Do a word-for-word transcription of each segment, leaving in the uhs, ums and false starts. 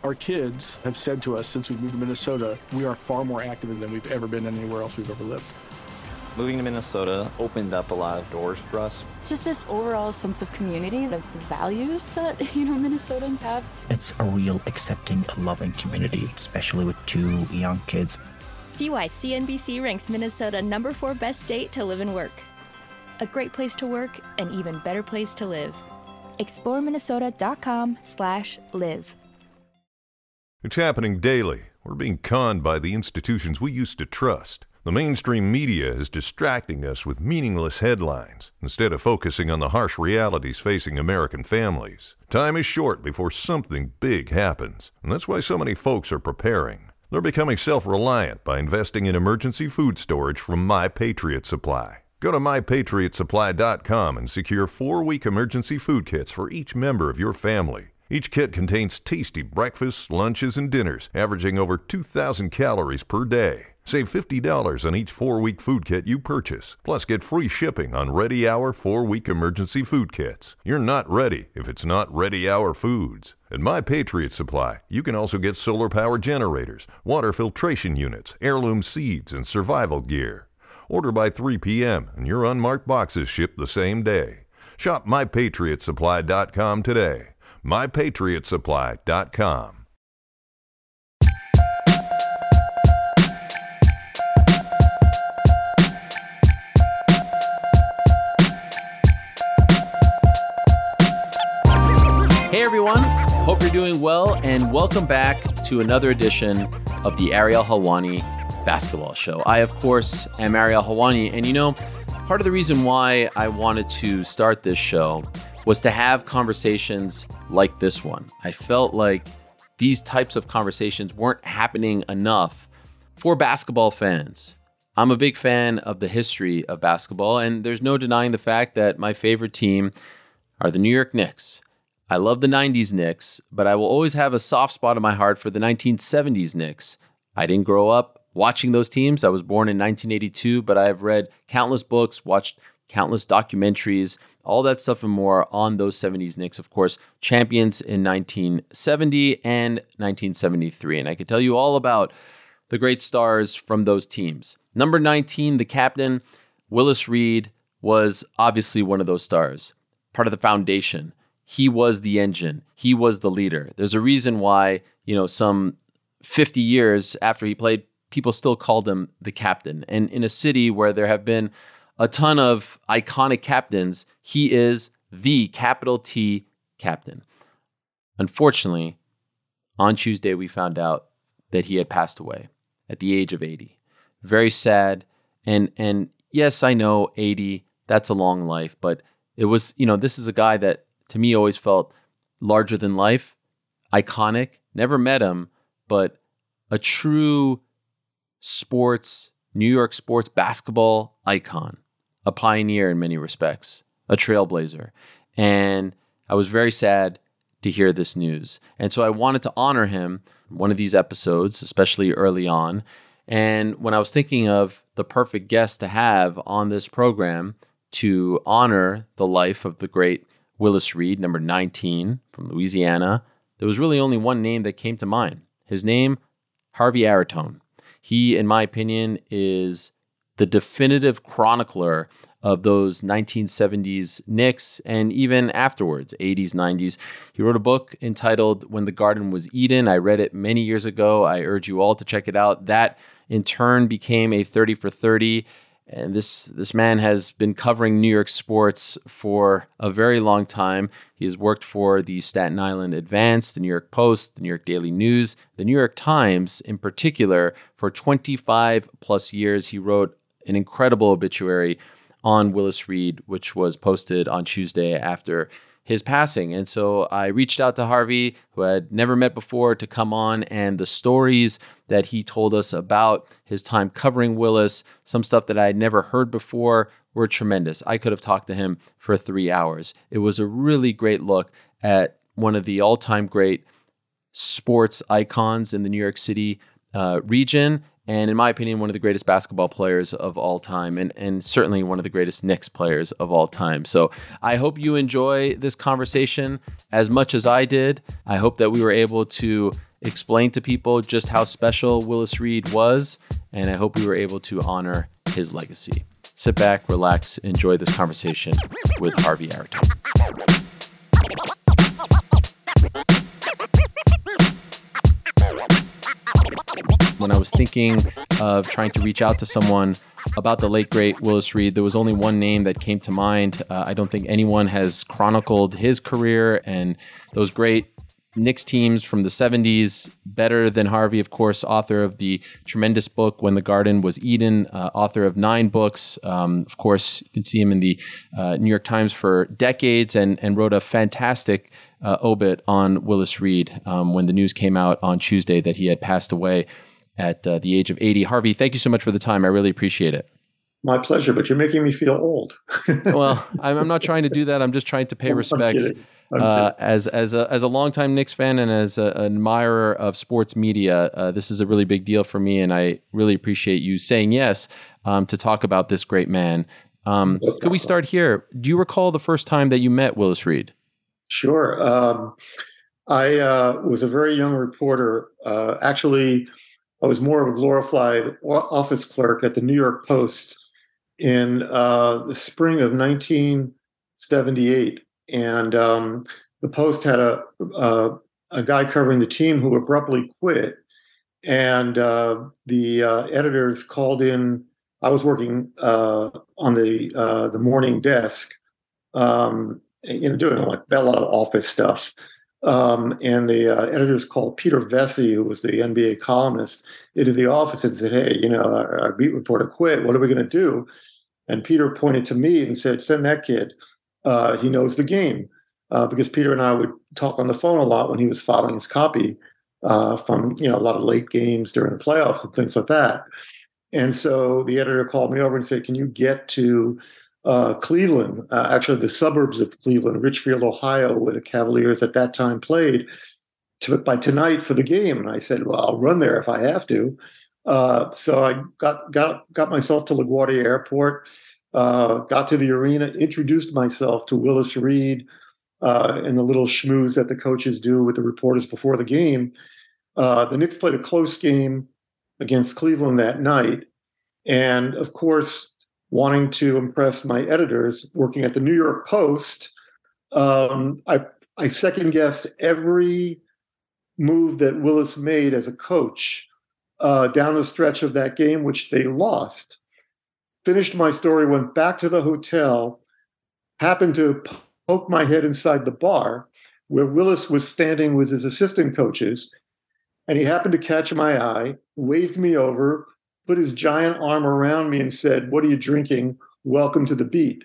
Our kids have said to us since we moved to Minnesota, we are far more active than we've ever been anywhere else we've ever lived. Moving to Minnesota opened up a lot of doors for us. Just this overall sense of community, of values that, you know, Minnesotans have. It's a real accepting, loving community, especially with two young kids. See why C N B C ranks Minnesota number four best state to live and work. A great place to work, an even better place to live. explore minnesota dot com slash live. It's happening daily. We're being conned by the institutions we used to trust. The mainstream media is distracting us with meaningless headlines instead of focusing on the harsh realities facing American families. Time is short before something big happens, and that's why so many folks are preparing. They're becoming self-reliant by investing in emergency food storage from My Patriot Supply. Go to my patriot supply dot com and secure four-week emergency food kits for each member of your family. Each kit contains tasty breakfasts, lunches, and dinners, averaging over two thousand calories per day. Save fifty dollars on each four-week food kit you purchase, plus get free shipping on Ready Hour four-week emergency food kits. You're not ready if it's not Ready Hour Foods. At My Patriot Supply, you can also get solar power generators, water filtration units, heirloom seeds, and survival gear. Order by three p.m. and your unmarked boxes ship the same day. Shop my patriot supply dot com today. my patriot supply dot com. Hey everyone, hope you're doing well, and welcome back to another edition of the Ariel Helwani Basketball Show. I, of course, am Ariel Helwani, and you know, part of the reason why I wanted to start this show was to have conversations like this one. I felt like these types of conversations weren't happening enough for basketball fans. I'm a big fan of the history of basketball, and there's no denying the fact that my favorite team are the New York Knicks. I love the nineties Knicks, but I will always have a soft spot in my heart for the nineteen seventies Knicks. I didn't grow up watching those teams. I was born in nineteen eighty-two, but I've read countless books, watched countless documentaries, all that stuff and more on those seventies Knicks. Of course, champions in nineteen seventy and nineteen seventy-three. And I could tell you all about the great stars from those teams. Number nineteen, the captain, Willis Reed, was obviously one of those stars, part of the foundation. He was the engine. He was the leader. There's a reason why, you know, some fifty years after he played, people still called him the captain. And in a city where there have been a ton of iconic captains, he is the capital T captain. Unfortunately, on Tuesday, we found out that he had passed away at the age of eighty. Very sad. And, and yes, I know eighty, that's a long life, but it was, you know, this is a guy that to me always felt larger than life, iconic, never met him, but a true sports, New York sports basketball icon, a pioneer in many respects, a trailblazer. And I was very sad to hear this news. And so I wanted to honor him one of these episodes, especially early on. And when I was thinking of the perfect guest to have on this program to honor the life of the great Willis Reed, number nineteen from Louisiana, there was really only one name that came to mind. His name, Harvey Aratone. He, in my opinion, is the definitive chronicler of those nineteen seventies Knicks and even afterwards, eighties, nineties. He wrote a book entitled When the Garden Was Eden. I read it many years ago. I urge you all to check it out. That, in turn, became a thirty for thirty. And this this man has been covering New York sports for a very long time. He has worked for the Staten Island Advance, the New York Post, the New York Daily News, the New York Times in particular. For twenty-five plus years, he wrote an incredible obituary on Willis Reed, which was posted on Tuesday after his passing. And so I reached out to Harvey, who I had never met before, to come on, and the stories that he told us about his time covering Willis, some stuff that I had never heard before, were tremendous. I could have talked to him for three hours. It was a really great look at one of the all-time great sports icons in the New York City uh, region, and in my opinion, one of the greatest basketball players of all time, and, and certainly one of the greatest Knicks players of all time. So I hope you enjoy this conversation as much as I did. I hope that we were able to explained to people just how special Willis Reed was, and I hope we were able to honor his legacy. Sit back, relax, enjoy this conversation with Harvey Araton. When I was thinking of trying to reach out to someone about the late, great Willis Reed, there was only one name that came to mind. Uh, I don't think anyone has chronicled his career and those great Knicks teams from the seventies better than Harvey, of course, author of the tremendous book When the Garden Was Eden, uh, author of nine books. Um, of course, you can see him in the uh, New York Times for decades and, and wrote a fantastic uh, obit on Willis Reed um, when the news came out on Tuesday that he had passed away at uh, the age of eighty. Harvey, thank you so much for the time. I really appreciate it. My pleasure, but you're making me feel old. Well, I'm, I'm not trying to do that. I'm just trying to pay respects. Uh, as as a as a longtime Knicks fan and as a, an admirer of sports media, uh, this is a really big deal for me, and I really appreciate you saying yes um, to talk about this great man. Um, could we start here? Do you recall the first time that you met Willis Reed? Sure. Um, I uh, was a very young reporter. Uh, actually, I was more of a glorified office clerk at the New York Post in uh, the spring of nineteen seventy-eight. And um, the Post had a, a a guy covering the team who abruptly quit, and uh, the uh, editors called in. I was working uh, on the uh, the morning desk, um, you know, doing like a lot of office stuff. Um, and the uh, editors called Peter Vesey, who was the N B A columnist, into the office and said, "Hey, you know, our, our beat reporter quit. What are we going to do?" And Peter pointed to me and said, "Send that kid. Uh, he knows the game," uh, because Peter and I would talk on the phone a lot when he was filing his copy uh, from, you know, a lot of late games during the playoffs and things like that. And so the editor called me over and said, "Can you get to uh, Cleveland, uh, actually the suburbs of Cleveland, Richfield, Ohio, where the Cavaliers at that time played, to, by tonight for the game?" And I said, "Well, I'll run there if I have to." Uh, so I got got got myself to LaGuardia Airport. Uh, got to the arena, introduced myself to Willis Reed uh, and the little schmooze that the coaches do with the reporters before the game. Uh, the Knicks played a close game against Cleveland that night. And of course, wanting to impress my editors working at the New York Post, um, I, I second-guessed every move that Willis made as a coach uh, down the stretch of that game, which they lost. Finished my story, went back to the hotel, happened to poke my head inside the bar where Willis was standing with his assistant coaches, and he happened to catch my eye, waved me over, put his giant arm around me and said, "What are you drinking? Welcome to the beat."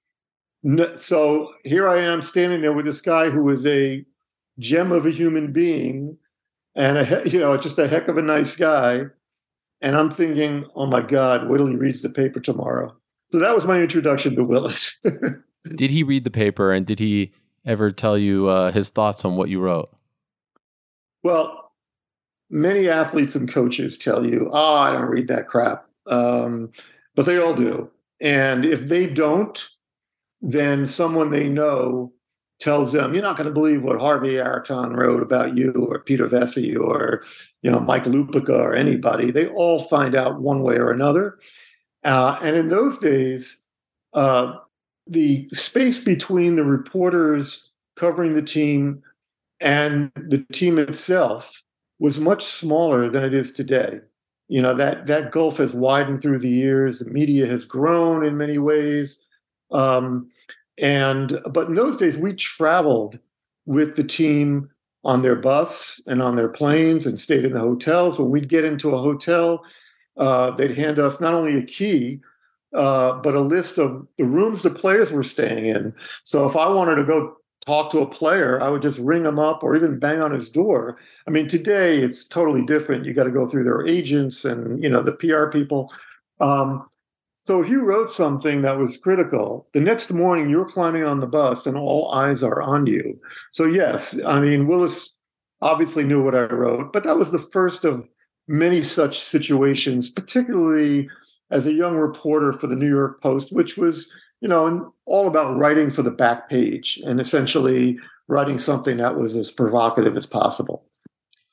So here I am standing there with this guy who was a gem of a human being and a, you know, just a heck of a nice guy. And I'm thinking, oh my God, wait till he reads the paper tomorrow. So that was my introduction to Willis. Did he read the paper, and did he ever tell you uh, his thoughts on what you wrote? Well, many athletes and coaches tell you, "Oh, I don't read that crap." Um, but they all do. And if they don't, then someone they know tells them, "You're not going to believe what Harvey Araton wrote about you, or Peter Vesey, or, you know, Mike Lupica, or anybody." They all find out one way or another. Uh, and in those days, uh, the space between the reporters covering the team and the team itself was much smaller than it is today. You know, that that gulf has widened through the years. The media has grown in many ways. Um, And but in those days, we traveled with the team on their bus and on their planes and stayed in the hotels. When we'd get into a hotel, uh, they'd hand us not only a key, uh, but a list of the rooms the players were staying in. So if I wanted to go talk to a player, I would just ring him up or even bang on his door. I mean, today it's totally different. You got to go through their agents and, you know, the P R people. Um, So if you wrote something that was critical, the next morning you're climbing on the bus and all eyes are on you. So yes, I mean, Willis obviously knew what I wrote, but that was the first of many such situations, particularly as a young reporter for the New York Post, which was, you know, all about writing for the back page and essentially writing something that was as provocative as possible.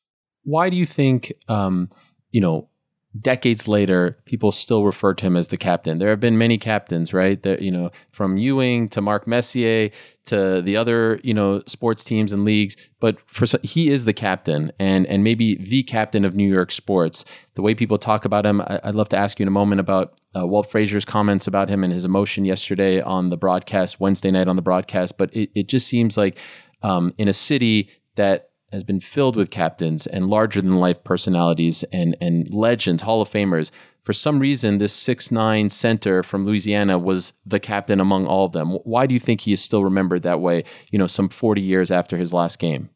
why do you think, um, you know, decades later, people still refer to him as the captain? There have been many captains, right? That, you know, from Ewing to Marc Messier to the other, you know, sports teams and leagues, but for he is the captain, and and maybe the captain of New York sports. The way people talk about him, I, I'd love to ask you in a moment about uh, Walt Frazier's comments about him and his emotion yesterday on the broadcast, Wednesday night on the broadcast. But it, it just seems like um, in a city that has been filled with captains and larger than life personalities and and legends, Hall of Famers, for some reason, this six nine center from Louisiana was the captain among all of them. Why do you think he is still remembered that way, you know, some forty years after his last game?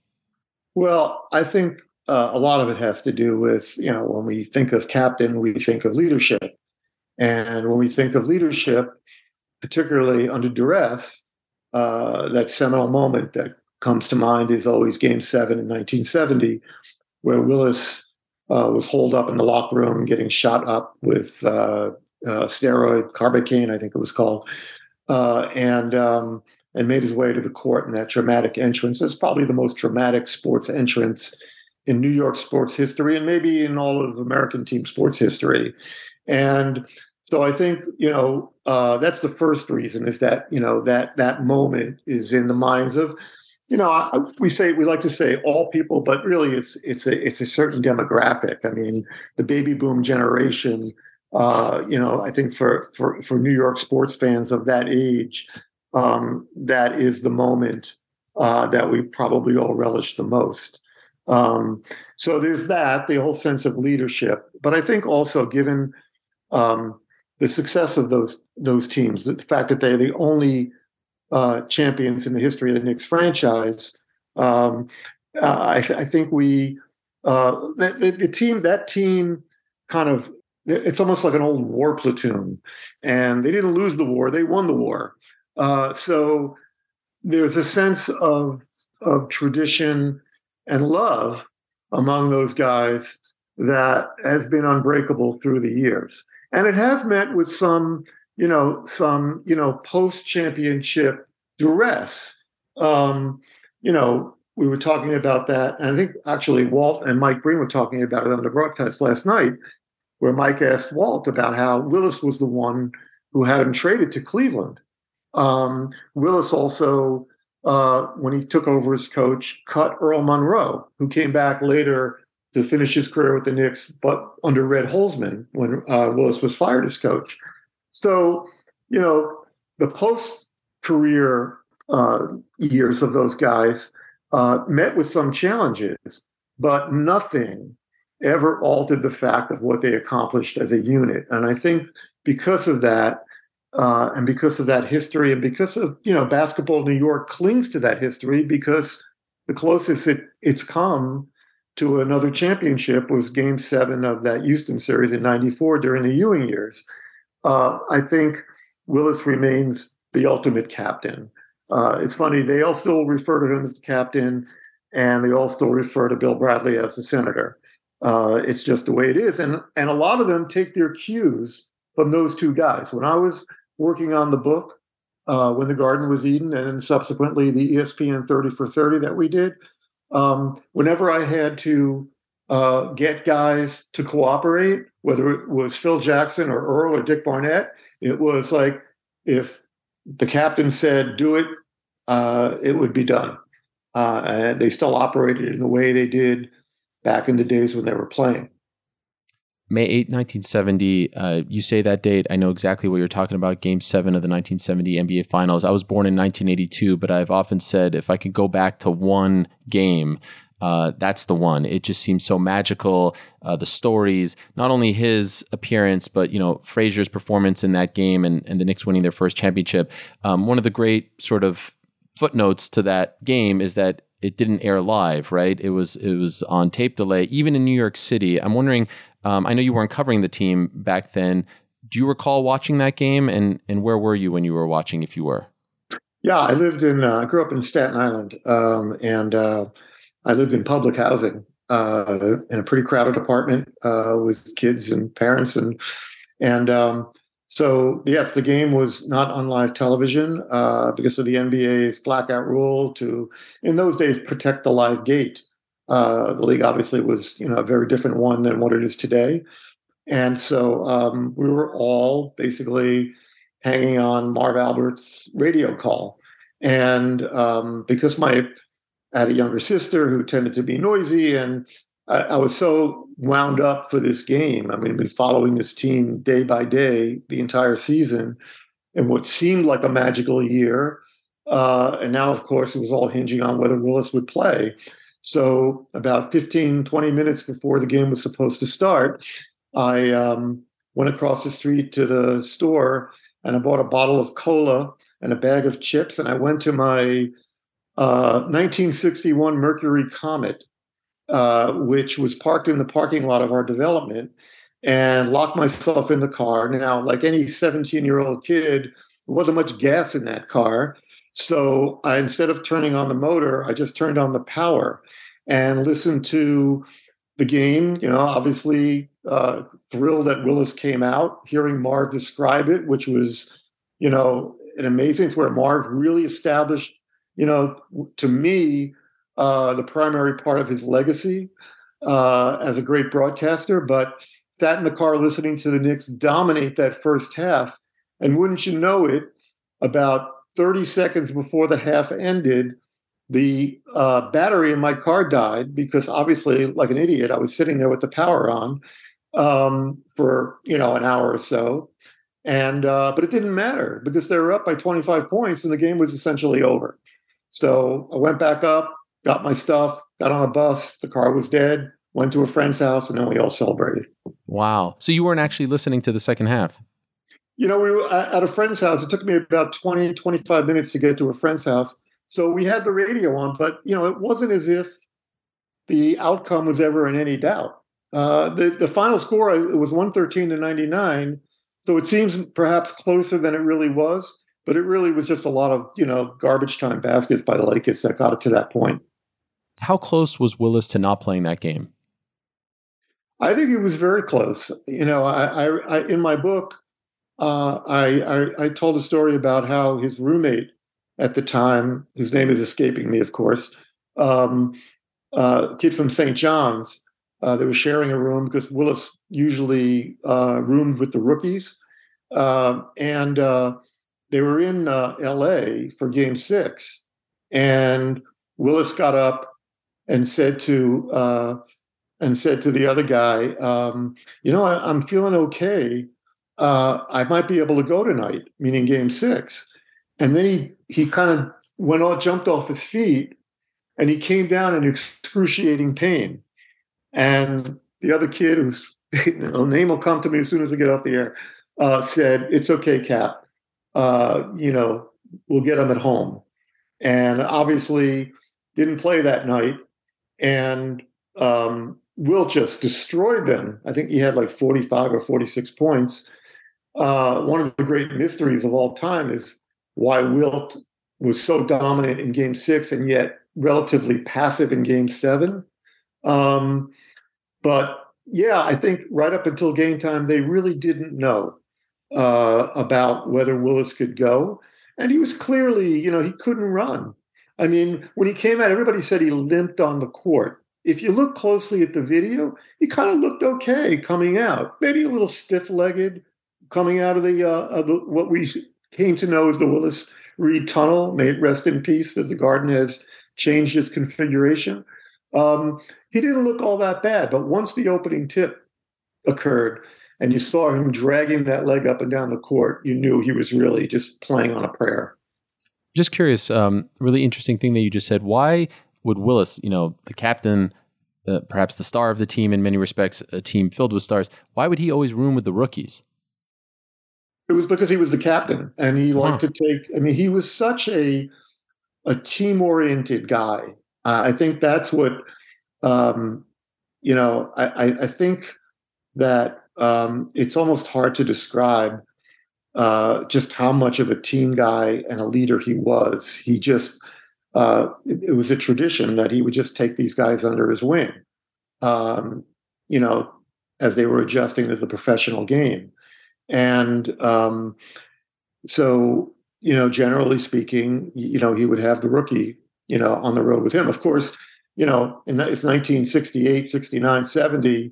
Well, I think uh, a lot of it has to do with, you know, when we think of captain, we think of leadership. And when we think of leadership, particularly under duress, uh, that seminal moment that comes to mind is always Game seven in nineteen seventy, where Willis uh, was holed up in the locker room getting shot up with uh, uh, steroid, carbocaine, I think it was called, uh, and um, and made his way to the court in that dramatic entrance. It's probably the most dramatic sports entrance in New York sports history and maybe in all of American team sports history. And so I think, you know, uh, that's the first reason, is that, you know, that that moment is in the minds of, you know, we say we like to say all people, but really it's it's a it's a certain demographic. I mean, the baby boom generation. Uh, you know, I think for for for New York sports fans of that age, um, that is the moment uh, that we probably all relish the most. Um, so there's that, the whole sense of leadership. But I think also, given um, the success of those those teams, the fact that they're the only Uh, champions in the history of the Knicks franchise, um, uh, I, th- I think we uh, the, the, the team that team kind of, it's almost like an old war platoon, and they didn't lose the war; they won the war. Uh, so there's a sense of of tradition and love among those guys that has been unbreakable through the years, and it has met with some. you know, some, you know, post-championship duress. Um, you know, we were talking about that. And I think actually Walt and Mike Breen were talking about it on the broadcast last night, where Mike asked Walt about how Willis was the one who had him traded to Cleveland. Um, Willis also, uh, when he took over as coach, cut Earl Monroe, who came back later to finish his career with the Knicks, but under Red Holzman when uh, Willis was fired as coach. So, you know, the post-career uh, years of those guys uh, met with some challenges, but nothing ever altered the fact of what they accomplished as a unit. And I think because of that, uh, and because of that history, and because of, you know, Basketball New York clings to that history, because the closest it, it's come to another championship was Game seven of that Houston series in ninety-four during the Ewing years. Uh, I think Willis remains the ultimate captain. Uh, it's funny, they all still refer to him as the captain, and they all still refer to Bill Bradley as the senator. Uh, it's just the way it is. And, and a lot of them take their cues from those two guys. When I was working on the book, uh, When the Garden Was Eden, and then subsequently the E S P N thirty for thirty that we did, um, whenever I had to uh, get guys to cooperate, whether it was Phil Jackson or Earl or Dick Barnett, it was like, if the captain said, do it, uh, it would be done. Uh, and they still operated in the way they did back in the days when they were playing. May eighth, nineteen seventy, uh, you say that date, I know exactly what you're talking about, Game seven of the nineteen seventy N B A Finals. I was born in nineteen eighty-two, but I've often said if I could go back to one game, Uh, that's the one. It just seems so magical. Uh, the stories, not only his appearance, but, you know, Frazier's performance in that game and, and the Knicks winning their first championship. Um, one of the great sort of footnotes to that game is that it didn't air live, right? It was it was on tape delay, even in New York City. I'm wondering, um, I know you weren't covering the team back then. Do you recall watching that game? And, and where were you when you were watching, if you were? Yeah, I lived in, uh, I grew up in Staten Island, um, and uh, I lived in public housing uh, in a pretty crowded apartment uh, with kids and parents. And and um, so, yes, the game was not on live television uh, because of the N B A's blackout rule to, in those days, protect the live gate. Uh, the league obviously was, you know, a very different one than what it is today. And so um, we were all basically hanging on Marv Albert's radio call. And um, because my I had a younger sister who tended to be noisy, and I, I was so wound up for this game. I mean, I've been following this team day by day the entire season in what seemed like a magical year. Uh, and now, of course, it was all hinging on whether Willis would play. So about fifteen, twenty minutes before the game was supposed to start, I um, went across the street to the store and I bought a bottle of cola and a bag of chips. And I went to my uh, nineteen sixty-one Mercury Comet, uh, which was parked in the parking lot of our development, and locked myself in the car. Now, like any seventeen-year-old kid, there wasn't much gas in that car. So I, instead of turning on the motor, I just turned on the power and listened to the game. You know, obviously uh, thrilled that Willis came out, hearing Marv describe it, which was, you know, an amazing, to where Marv really established, you know, to me, uh, the primary part of his legacy uh, as a great broadcaster. But sat in the car listening to the Knicks dominate that first half. And wouldn't you know it, about thirty seconds before the half ended, the uh, battery in my car died, because obviously, like an idiot, I was sitting there with the power on um, for, you know, an hour or so. And uh, but it didn't matter, because they were up by twenty-five points and the game was essentially over. So I went back up, got my stuff, got on a bus. The car was dead, went to a friend's house, and then we all celebrated. Wow. So you weren't actually listening to the second half? You know, we were at a friend's house. It took me about twenty, twenty-five minutes to get to a friend's house. So we had the radio on, but, you know, it wasn't as if the outcome was ever in any doubt. Uh, the, the final score, it was one thirteen to ninety-nine. So it seems perhaps closer than it really was, but it really was just a lot of, you know, garbage time baskets by the Lakers that got it to that point. How close was Willis to not playing that game? I think it was very close. You know, I, I, I in my book, uh, I, I, I told a story about how his roommate at the time, whose name is escaping me, of course, um, uh, a kid from Saint John's, uh, they were sharing a room because Willis usually uh, roomed with the rookies. Uh, and uh, they were in uh, L A for game six. And Willis got up and said to uh, and said to the other guy, um, you know, I, I'm feeling okay. Uh, I might be able to go tonight, meaning game six. And then he he kind of went off, jumped off his feet, and he came down in excruciating pain. And the other kid, whose name will come to me as soon as we get off the air, uh, said, "It's okay, Cap. Uh, you know, we'll get him at home." And obviously didn't play that night. And um, Will just destroyed them. I think he had like forty-five or forty-six points. Uh, one of the great mysteries of all time is why Wilt was so dominant in game six and yet relatively passive in game seven. Um, but yeah, I think right up until game time, they really didn't know uh, about whether Willis could go. And he was clearly, you know, he couldn't run. I mean, when he came out, everybody said he limped on the court. If you look closely at the video, he kind of looked okay coming out, maybe a little stiff-legged coming out of the, uh, of the what we came to know as the Willis Reed Tunnel. May it rest in peace, as the Garden has changed its configuration. Um, he didn't look all that bad, but once the opening tip occurred and you saw him dragging that leg up and down the court, you knew he was really just playing on a prayer. Just curious, um, really interesting thing that you just said. Why would Willis, you know, the captain, uh, perhaps the star of the team in many respects, a team filled with stars, why would he always room with the rookies? It was because he was the captain, and he liked Huh. to take, I mean, he was such a, a team-oriented guy. Uh, I think that's what, um, you know, I, I think that um, it's almost hard to describe uh, just how much of a team guy and a leader he was. He just, uh, it, it was a tradition that he would just take these guys under his wing, um, you know, as they were adjusting to the professional game. And um, so, you know, generally speaking, you know, he would have the rookie, you know, on the road with him. Of course, you know, in the, it's nineteen sixty-eight, sixty-nine, seventy,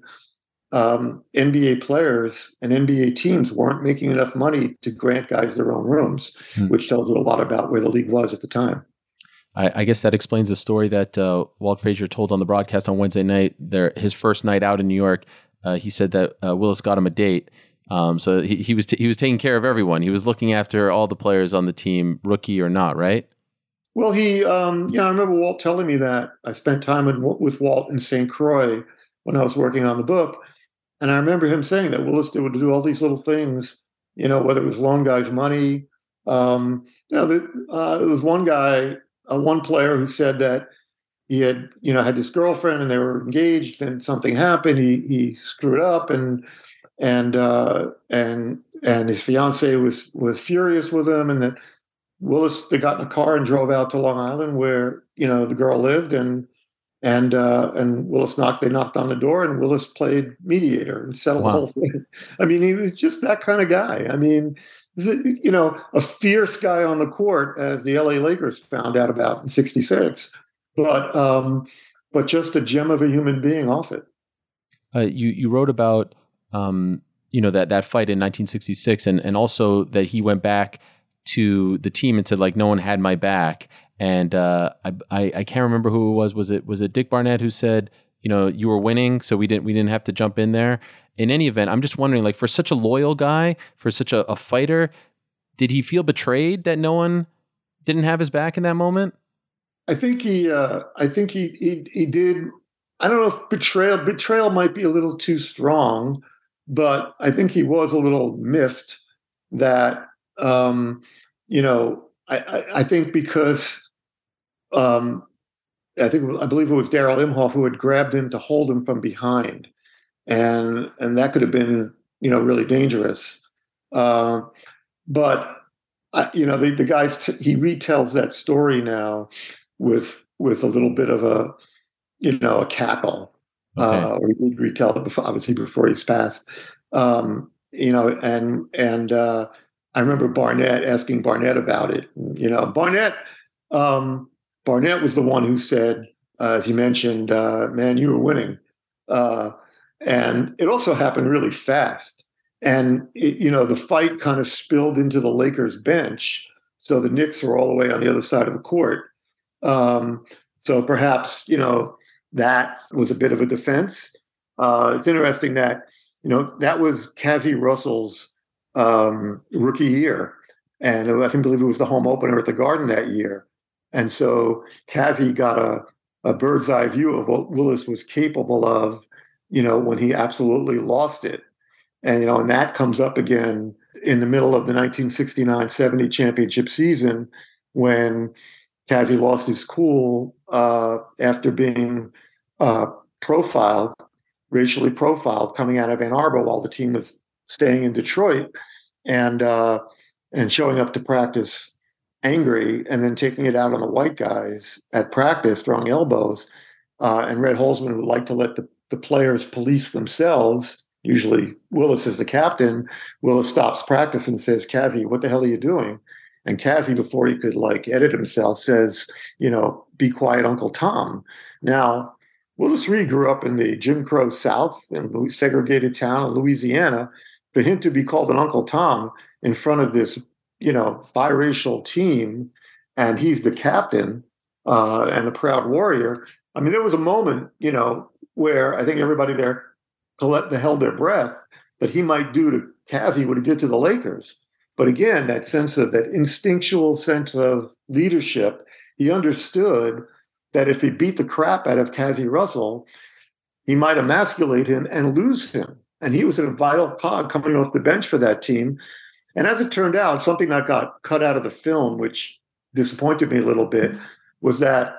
um, N B A players and N B A teams weren't making enough money to grant guys their own rooms, hmm. which tells you a lot about where the league was at the time. I, I guess that explains the story that uh, Walt Frazier told on the broadcast on Wednesday night. There, his first night out in New York, uh, he said that uh, Willis got him a date. Um, so he, he was t- he was taking care of everyone. He was looking after all the players on the team, rookie or not, right? Well, he, um, yeah, I remember Walt telling me that. I spent time with, with Walt in Saint Croix when I was working on the book. And I remember him saying that Willis would do all these little things, you know, whether it was loan guys money. Um, you know, the, uh, there was one guy, uh, one player who said that he had, you know, had this girlfriend and they were engaged and something happened. He he screwed up and and uh, and and his fiance was was furious with him, and that Willis, they got in a car and drove out to Long Island where, you know, the girl lived, and and uh, and Willis knocked, they knocked on the door, and Willis played mediator and settled wow. the whole thing. I mean, he was just that kind of guy. I mean, you know, a fierce guy on the court, as the L A Lakers found out about in sixty-six, but um, but just a gem of a human being off it. Uh, you you wrote about um, you know, that that fight in nineteen sixty-six, and and also that he went back to the team and said, like, no one had my back. And uh, I, I I can't remember who it was. Was it was it Dick Barnett who said, you know, you were winning, so we didn't we didn't have to jump in there. In any event, I'm just wondering, like, for such a loyal guy, for such a, a fighter, did he feel betrayed that no one didn't have his back in that moment? I think he uh, I think he, he he did. I don't know if betrayal betrayal might be a little too strong, but I think he was a little miffed that. Um, you know, I, I, I think because um, I think I believe it was Darrell Imhoff who had grabbed him to hold him from behind, and and that could have been, you know, really dangerous. Uh, but I, you know, the the guys t- he retells that story now with with a little bit of a, you know, a cackle. Okay. Uh, or he did retell it before, obviously before he's passed. Um, you know, and and. Uh, I remember Barnett asking Barnett about it. You know, Barnett, um, Barnett was the one who said, uh, as you mentioned, uh, man, you were winning. Uh, and it also happened really fast. And, it, you know, the fight kind of spilled into the Lakers bench. So the Knicks were all the way on the other side of the court. Um, so perhaps, you know, that was a bit of a defense. Uh, it's interesting that, you know, that was Cazzie Russell's um, rookie year. And I think, believe it was the home opener at the Garden that year. And so Cazzie got a, a bird's eye view of what Willis was capable of, you know, when he absolutely lost it. And, you know, and that comes up again in the middle of the nineteen sixty-nine seventy championship season when Cazzie lost his cool uh, after being uh, profiled, racially profiled, coming out of Ann Arbor while the team was staying in Detroit, and uh, and showing up to practice angry, and then taking it out on the white guys at practice, throwing elbows. Uh, and Red Holzman would like to let the, the players police themselves. Usually Willis is the captain. Willis stops practice and says, Cazzie, what the hell are you doing? And Cazzie, before he could like edit himself, says, you know, be quiet, Uncle Tom. Now, Willis Reed grew up in the Jim Crow South, in a segregated town in Louisiana. For him to be called an Uncle Tom in front of this, you know, biracial team, and he's the captain uh, and a proud warrior. I mean, there was a moment, you know, where I think everybody there held their breath that he might do to Cazzie what he did to the Lakers. But again, that sense of that instinctual sense of leadership, he understood that if he beat the crap out of Cazzie Russell, he might emasculate him and lose him. And he was a vital cog coming off the bench for that team. And as it turned out, something that got cut out of the film, which disappointed me a little bit, was that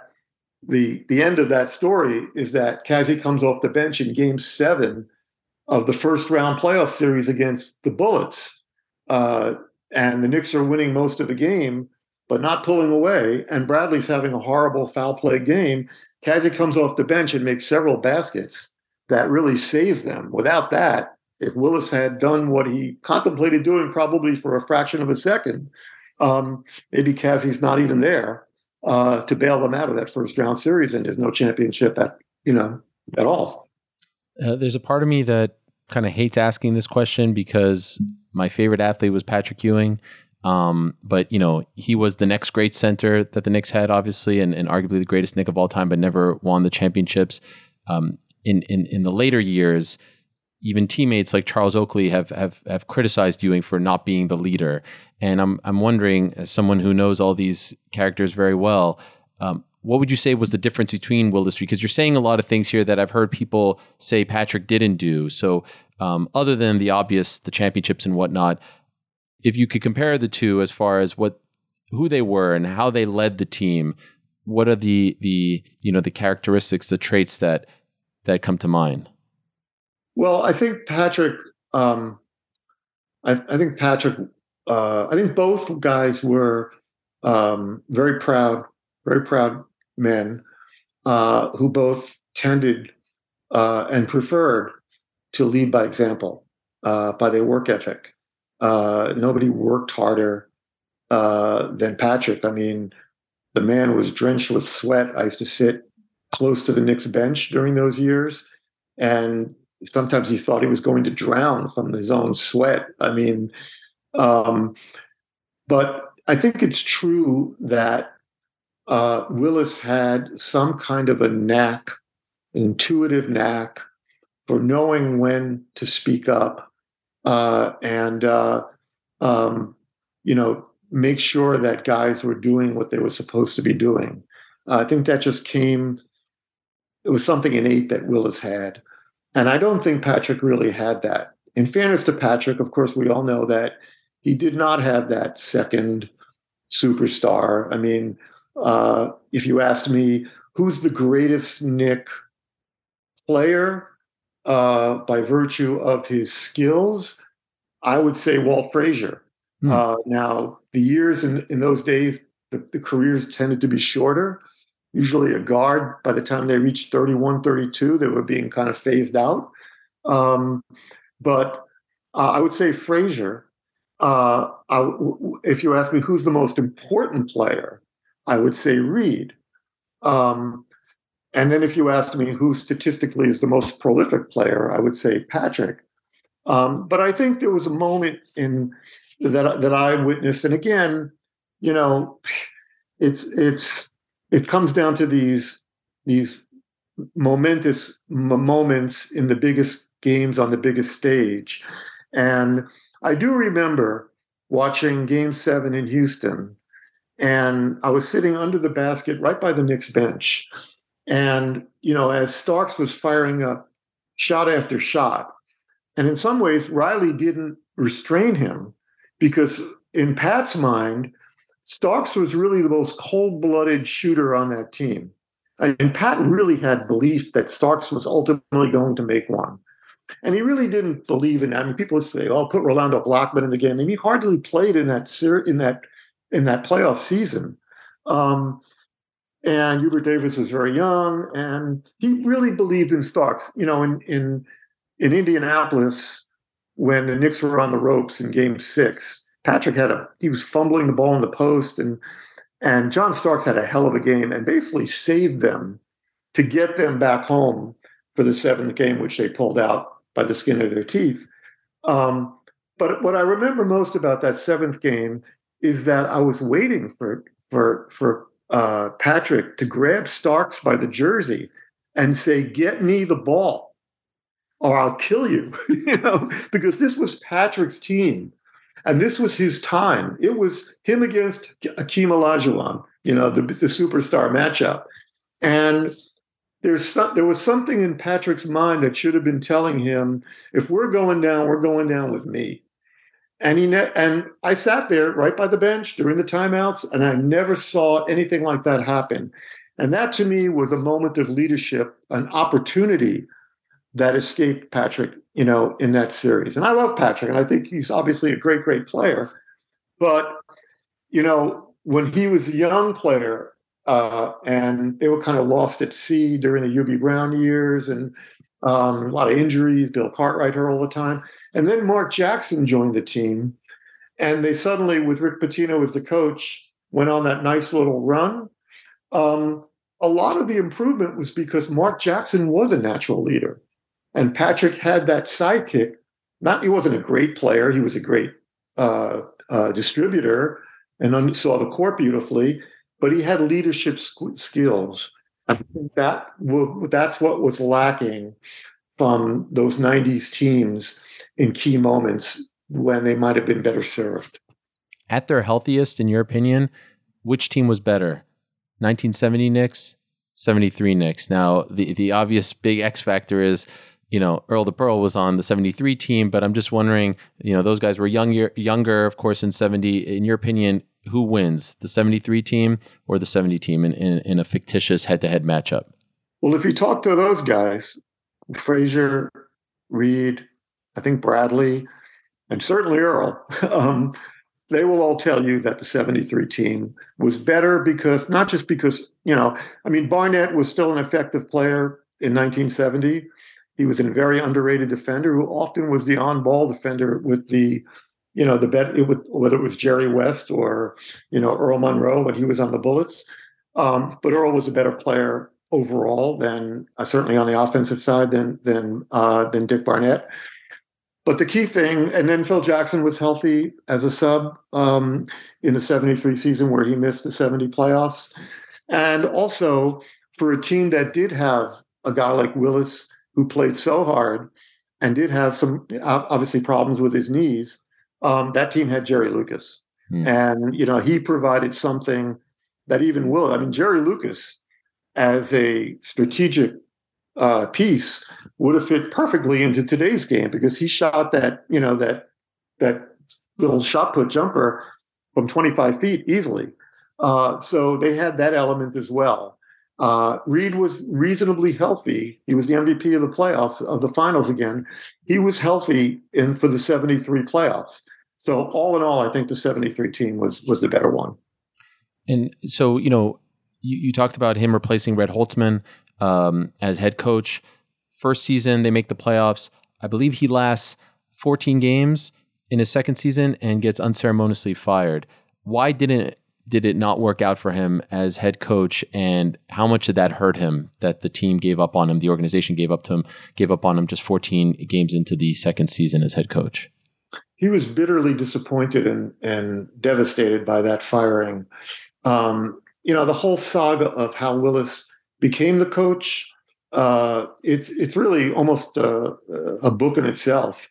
the the end of that story is that Cazzie comes off the bench in game seven of the first round playoff series against the Bullets. Uh, and the Knicks are winning most of the game, but not pulling away. And Bradley's having a horrible foul play game. Cazzie comes off the bench and makes several baskets that really saves them. Without that, if Willis had done what he contemplated doing, probably for a fraction of a second, um, maybe Cazzie's not even there. uh, to bail them out of that first round series, and there's no championship at you know at all. Uh, there's a part of me that kind of hates asking this question because my favorite athlete was Patrick Ewing. Um, but, you know, he was the next great center that the Knicks had, obviously, and, and arguably the greatest Knick of all time, but never won the championships. Um, in, in, in the later years, even teammates like Charles Oakley have, have, have criticized Ewing for not being the leader. And I'm, I'm wondering, as someone who knows all these characters very well, um, what would you say was the difference between Willis Reed? Because you're saying a lot of things here that I've heard people say Patrick didn't do. So um, other than the obvious, the championships and whatnot, if you could compare the two as far as what who they were and how they led the team, what are the the you know the characteristics, the traits that that come to mind? Well, I think Patrick. Um, I, I think Patrick. Uh, I think both guys were um, very proud, very proud men uh, who both tended uh, and preferred to lead by example, uh, by their work ethic. Uh, nobody worked harder uh, than Patrick. I mean, the man was drenched with sweat. I used to sit close to the Knicks bench during those years, and sometimes he thought he was going to drown from his own sweat. I mean, um, but I think it's true that uh, Willis had some kind of a knack, an intuitive knack for knowing when to speak up. Uh, and, uh, um, you know, make sure that guys were doing what they were supposed to be doing. Uh, I think that just came, it was something innate that Willis had. And I don't think Patrick really had that. In fairness to Patrick, of course, we all know that he did not have that second superstar. I mean, uh, if you asked me, who's the greatest Knick player? Uh, by virtue of his skills, I would say Walt Frazier. Mm. Uh, now, the years in, in those days, the, the careers tended to be shorter. Usually a guard, by the time they reached thirty-one, thirty-two, they were being kind of phased out. Um, but uh, I would say Frazier. Uh, I, if you ask me who's the most important player, I would say Reed. Um, And then if you asked me who statistically is the most prolific player, I would say Patrick. Um, but I think there was a moment in that that I witnessed, and again, you know, it's it's it comes down to these these momentous moments in the biggest games on the biggest stage. And I do remember watching Game Seven in Houston, and I was sitting under the basket right by the Knicks bench. And, you know, as Starks was firing up shot after shot, and in some ways, Riley didn't restrain him because in Pat's mind, Starks was really the most cold-blooded shooter on that team. And Pat really had belief that Starks was ultimately going to make one. And he really didn't believe in, I mean, people would say, oh, put Rolando Blackman in the game. I mean, he hardly played in that in that, in that playoff season. Um, And Hubert Davis was very young, and he really believed in Starks. You know, in in in Indianapolis, when the Knicks were on the ropes in Game Six, Patrick had a he was fumbling the ball in the post, and and John Starks had a hell of a game and basically saved them to get them back home for the seventh game, which they pulled out by the skin of their teeth. Um, but what I remember most about that seventh game is that I was waiting for for for. Uh, Patrick to grab Starks by the jersey and say, "Get me the ball, or I'll kill you," you know, because this was Patrick's team, and this was his time. It was him against Akeem Olajuwon, you know, the, the superstar matchup. And there's some, there was something in Patrick's mind that should have been telling him, "If we're going down, we're going down with me." And he ne- and I sat there right by the bench during the timeouts, and I never saw anything like that happen. And that to me was a moment of leadership, an opportunity that escaped Patrick, you know, in that series. And I love Patrick, and I think he's obviously a great, great player. But, you know, when he was a young player, uh, and they were kind of lost at sea during the Hubie Brown years, and Um, a lot of injuries, Bill Cartwright hurt all the time. And then Mark Jackson joined the team. And they suddenly, with Rick Pitino as the coach, went on that nice little run. um, a lot of the improvement was because Mark Jackson was a natural leader. And Patrick had that sidekick. Not, he wasn't a great player. He was a great uh, uh, distributor and saw the court beautifully, but he had leadership sk- skills. I think that w- that's what was lacking from those nineties teams in key moments when they might have been better served. At their healthiest, in your opinion, which team was better? nineteen seventy Knicks, seventy-three Knicks. Now, the, the obvious big X factor is, you know, Earl the Pearl was on the seventy-three team, but I'm just wondering, you know, those guys were younger, younger, of course, in seventy. In your opinion, who wins, the seventy-three team or the seventy team in, in, in a fictitious head-to-head matchup? Well, if you talk to those guys, Frazier, Reed, I think Bradley, and certainly Earl, um, they will all tell you that the seventy-three team was better because, not just because, you know, I mean, Barnett was still an effective player in nineteen seventy. He was a very underrated defender who often was the on-ball defender with the, you know, the bet, it would, whether it was Jerry West or, you know, Earl Monroe when he was on the Bullets. Um, but Earl was a better player overall than, uh, certainly on the offensive side, than than uh, than Dick Barnett. But the key thing, and then Phil Jackson was healthy as a sub um, in the seventy-three season where he missed the seventy playoffs. And also for a team that did have a guy like Willis who played so hard and did have some obviously problems with his knees, um, that team had Jerry Lucas. Mm. And, you know, he provided something that even Will, I mean, Jerry Lucas as a strategic uh, piece would have fit perfectly into today's game because he shot that, you know, that, that little shot put jumper from twenty-five feet easily. Uh, so they had that element as well. Uh, Reed was reasonably healthy. He was the M V P of the playoffs, of the finals again. He was healthy in for the seventy-three playoffs. So all in all, I think the seventy-three team was was the better one. And so, you know, you, you talked about him replacing Red Holtzman um, as head coach. First season, they make the playoffs. I believe he lasts fourteen games in his second season and gets unceremoniously fired. Why didn't did it not work out for him as head coach, and how much did that hurt him that the team gave up on him, the organization gave up to him, gave up on him just fourteen games into the second season as head coach? He was bitterly disappointed and, and devastated by that firing. Um, you know, the whole saga of how Willis became the coach, uh, it's it's really almost a, a book in itself.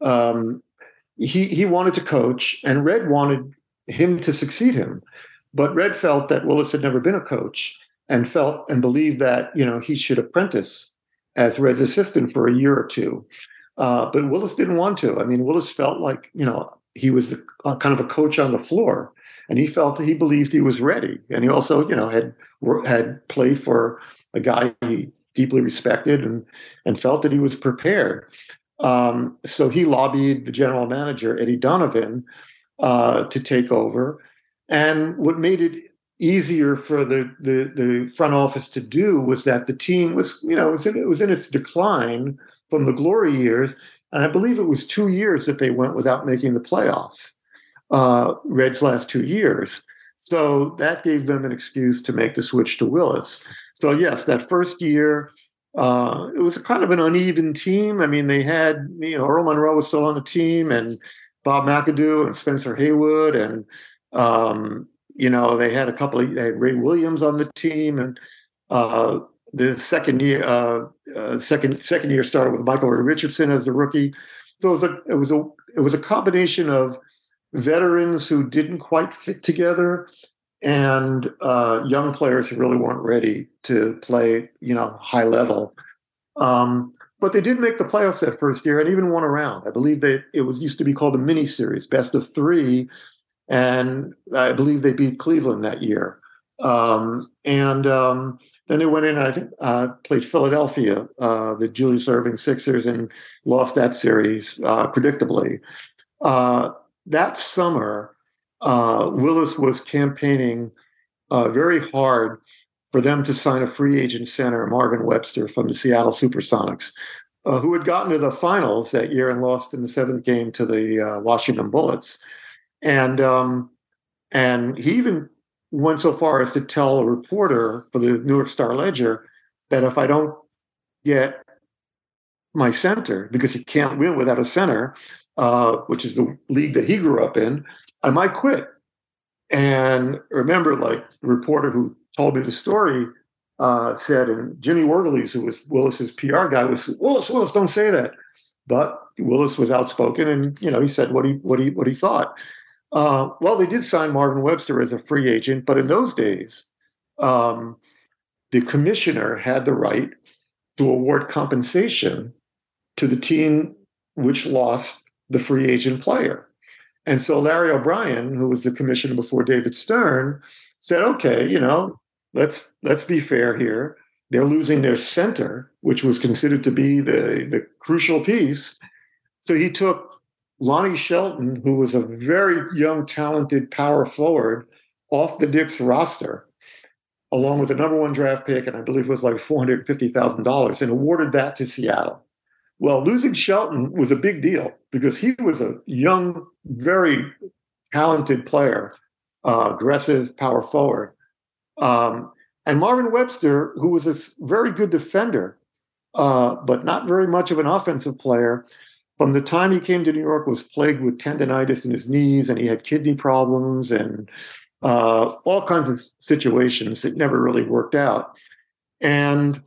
Um, he he wanted to coach, and Red wanted him to succeed him. But Red felt that Willis had never been a coach and felt and believed that, you know, he should apprentice as Red's assistant for a year or two. Uh, but Willis didn't want to. I mean, Willis felt like, you know, he was the, uh, kind of a coach on the floor, and he felt that he believed he was ready. And he also, you know, had had played for a guy he deeply respected and and felt that he was prepared. Um, so he lobbied the general manager, Eddie Donovan, uh, to take over. And what made it easier for the, the the front office to do was that the team was, you know, it was in, it was in its decline from the glory years. And I believe it was two years that they went without making the playoffs, uh, Red's last two years. So that gave them an excuse to make the switch to Willis. So yes, that first year, uh, it was a kind of an uneven team. I mean, they had, you know, Earl Monroe was still on the team, and Bob McAdoo and Spencer Haywood, and um, you know, they had a couple of, they had Ray Williams on the team, and uh, the second year, uh, uh, second second year started with Michael Ray Richardson as the rookie. So it was a it was a it was a combination of veterans who didn't quite fit together and uh, young players who really weren't ready to play, you know, high level. Um, but they did make the playoffs that first year and even won a round. I believe they it was used to be called the mini series, best of three. And I believe they beat Cleveland that year. Um, and um, then they went in, I think, uh, played Philadelphia, uh, the Julius Erving Sixers, and lost that series uh, predictably. Uh, that summer, uh, Willis was campaigning uh, very hard for them to sign a free agent center, Marvin Webster, from the Seattle Supersonics, uh, who had gotten to the finals that year and lost in the seventh game to the uh, Washington Bullets. And um, and he even went so far as to tell a reporter for the Newark Star Ledger that if I don't get my center, because he can't win without a center, uh, which is the league that he grew up in, I might quit. And remember, like the reporter who told me the story uh, said, and Jimmy Wergeles, who was Willis's P R guy, was, Willis, Willis, don't say that. But Willis was outspoken, and you know he said what he what he what he thought. Uh, well, they did sign Marvin Webster as a free agent, but in those days, um, the commissioner had the right to award compensation to the team which lost the free agent player. And so Larry O'Brien, who was the commissioner before David Stern, said, okay, you know, let's let's be fair here. They're losing their center, which was considered to be the, the crucial piece. So he took Lonnie Shelton, who was a very young, talented power forward, off the Knicks roster, along with the number one draft pick, and I believe it was like four hundred fifty thousand dollars, and awarded that to Seattle. Well, losing Shelton was a big deal because he was a young, very talented player, uh, aggressive power forward. Um, and Marvin Webster, who was a very good defender, uh, but not very much of an offensive player, from the time he came to New York was plagued with tendonitis in his knees, and he had kidney problems and uh, all kinds of situations that never really worked out. And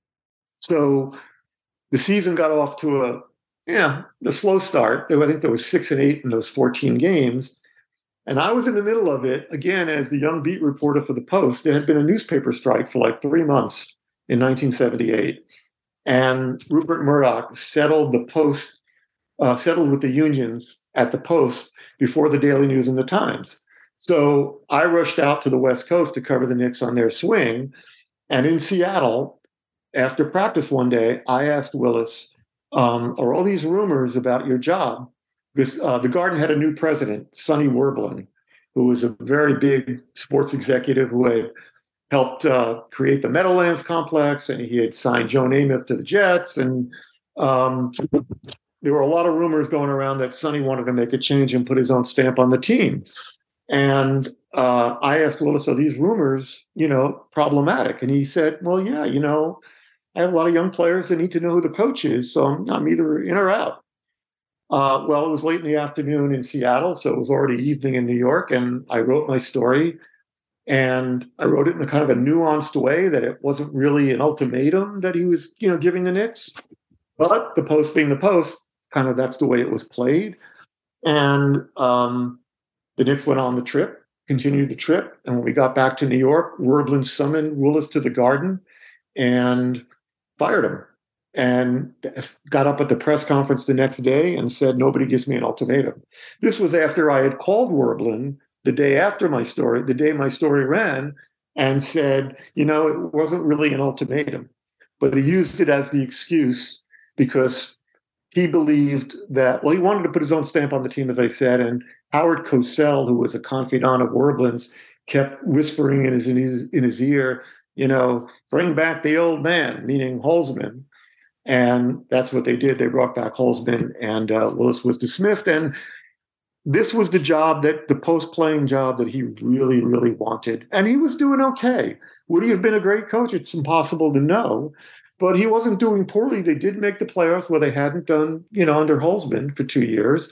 so the season got off to a yeah a slow start. I think there was six and eight in those fourteen games, and I was in the middle of it again as the young beat reporter for the Post. There had been a newspaper strike for like three months in nineteen seventy-eight, and Rupert Murdoch settled the Post, uh, settled with the unions at the Post before the Daily News and the Times. So I rushed out to the West Coast to cover the Knicks on their swing, and in Seattle, after practice one day, I asked Willis, um, are all these rumors about your job? Because uh, the Garden had a new president, Sonny Werblin, who was a very big sports executive who had helped uh, create the Meadowlands complex, and he had signed Joe Namath to the Jets. And um, there were a lot of rumors going around that Sonny wanted to make a change and put his own stamp on the team. And uh, I asked Willis, are these rumors, you know, problematic? And he said, well, yeah, you know, I have a lot of young players that need to know who the coach is, so I'm, I'm either in or out. Uh, well, it was late in the afternoon in Seattle, so it was already evening in New York, and I wrote my story, and I wrote it in a kind of a nuanced way that it wasn't really an ultimatum that he was, you know, giving the Knicks, but the Post being the Post, kind of that's the way it was played. And um, the Knicks went on the trip, continued the trip, and when we got back to New York, Werblin summoned Willis to the Garden and fired him, and got up at the press conference the next day and said, nobody gives me an ultimatum. This was after I had called Werblin the day after my story, the day my story ran, and said, you know, it wasn't really an ultimatum, but he used it as the excuse because he believed that, well, he wanted to put his own stamp on the team, as I said, and Howard Cosell, who was a confidant of Werblin's, kept whispering in his, in his, in his ear, you know, bring back the old man, meaning Holzman. And that's what they did. They brought back Holzman, and uh, Willis was dismissed. And this was the job that the post-playing job that he really, really wanted. And he was doing okay. Would he have been a great coach? It's impossible to know. But he wasn't doing poorly. They did make the playoffs where they hadn't done, you know, under Holzman for two years.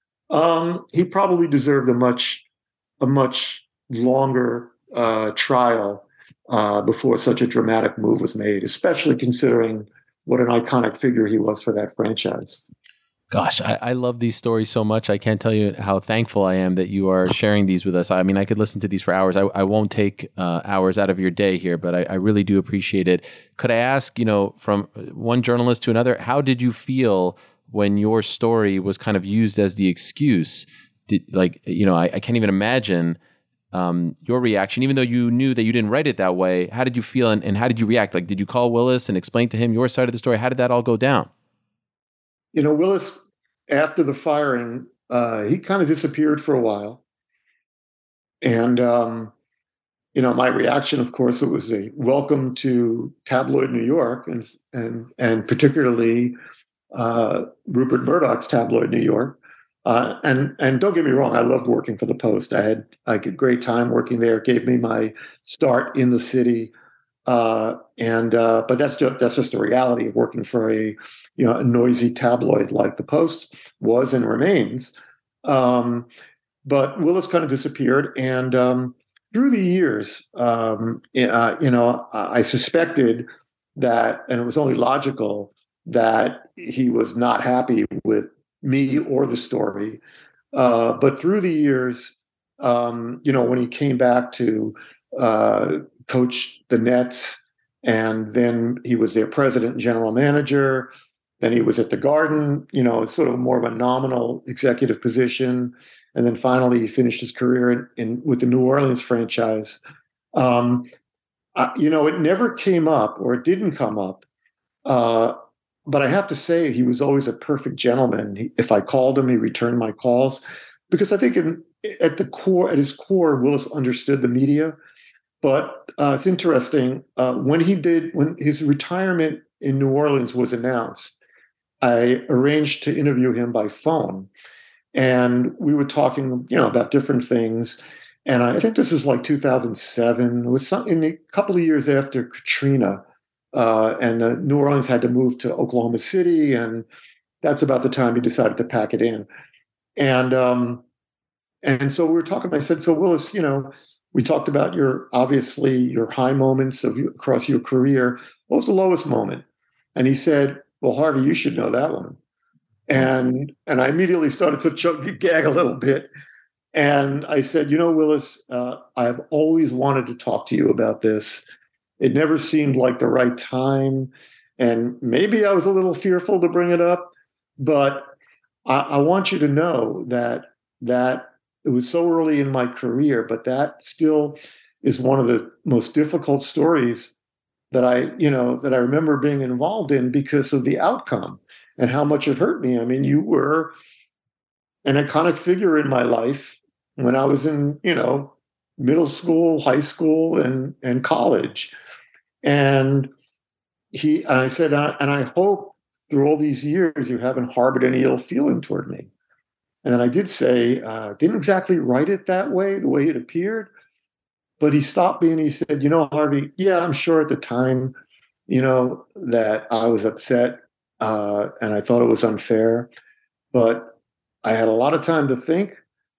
Um, he probably deserved a much, a much longer uh, trial Uh, before such a dramatic move was made, especially considering what an iconic figure he was for that franchise. Gosh, I, I love these stories so much. I can't tell you how thankful I am that you are sharing these with us. I mean, I could listen to these for hours. I, I won't take uh, hours out of your day here, but I, I really do appreciate it. Could I ask, you know, from one journalist to another, how did you feel when your story was kind of used as the excuse? Did, like, you know, I, I can't even imagine Um, your reaction, even though you knew that you didn't write it that way. How did you feel, and, and how did you react? Like, did you call Willis and explain to him your side of the story? How did that all go down? You know, Willis, after the firing, uh, he kind of disappeared for a while. And, um, you know, my reaction, of course, it was a welcome to tabloid New York, and and and particularly uh, Rupert Murdoch's tabloid New York. Uh, and and don't get me wrong, I loved working for the Post. I had I had a great time working there. It gave me my start in the city. Uh, and uh, but that's just that's just the reality of working for a you know a noisy tabloid like the Post was and remains. Um, but Willis kind of disappeared, and um, through the years, um, uh, you know, I suspected that, and it was only logical that he was not happy with me or the story. Uh, but through the years, um, you know, when he came back to uh, coach the Nets, and then he was their president and general manager. Then he was at the Garden, you know, it's sort of more of a nominal executive position. And then finally, he finished his career in, in with the New Orleans franchise. Um, uh, you know, it never came up, or it didn't come up. Uh, but I have to say, he was always a perfect gentleman. He, if I called him, he returned my calls, because I think in, at the core, at his core, Willis understood the media. But uh, it's interesting, uh, when he did, when his retirement in New Orleans was announced, I arranged to interview him by phone. And we were talking, you know, about different things. And I think this was like two thousand seven. It was some, in a couple of years after Katrina, uh, and the New Orleans had to move to Oklahoma City. And that's about the time he decided to pack it in. And um, and so we were talking, I said, so Willis, you know, we talked about your, obviously, your high moments of you, across your career. What was the lowest moment? And he said, well, Harvey, you should know that one. And and I immediately started to choke, gag a little bit. And I said, you know, Willis, uh, I've always wanted to talk to you about this. It never seemed like the right time. And maybe I was a little fearful to bring it up. But I, I want you to know that that it was so early in my career, but that still is one of the most difficult stories that I, you know, that I remember being involved in because of the outcome and how much it hurt me. I mean, you were an iconic figure in my life when I was in, you know, middle school, high school, and and college. And he, and I said, and I hope through all these years you haven't harbored any ill feeling toward me. And then I did say, uh, didn't exactly write it that way, the way it appeared. But he stopped me and he said, you know, Harvey, yeah, I'm sure at the time, you know, that I was upset uh, and I thought it was unfair. But I had a lot of time to think.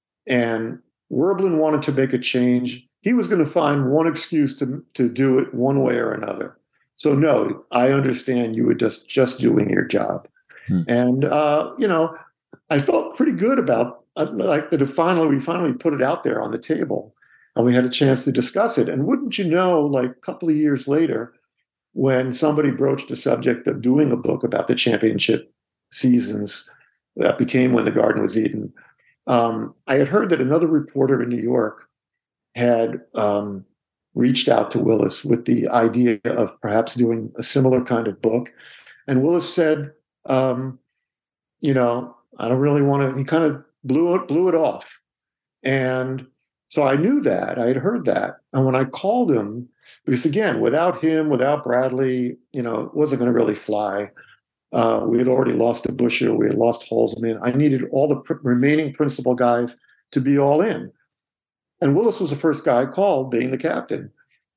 And Werblin wanted to make a change. He was going to find one excuse to, to do it one way or another. So, no, I understand you were just, just doing your job. Hmm. And, uh, you know, I felt pretty good about uh, like that. Finally, we finally put it out there on the table, and we had a chance to discuss it. And wouldn't you know, like a couple of years later, when somebody broached the subject of doing a book about the championship seasons that became When the Garden Was Eden, um, I had heard that another reporter in New York had um, reached out to Willis with the idea of perhaps doing a similar kind of book. And Willis said, um, you know, I don't really want to, he kind of blew it, blew it off. And so I knew that, I had heard that. And when I called him, because again, without him, without Bradley, you know, it wasn't going to really fly. Uh, we had already lost a Busher, we had lost Holzman. I needed all the pr- remaining principal guys to be all in. And Willis was the first guy I called, being the captain.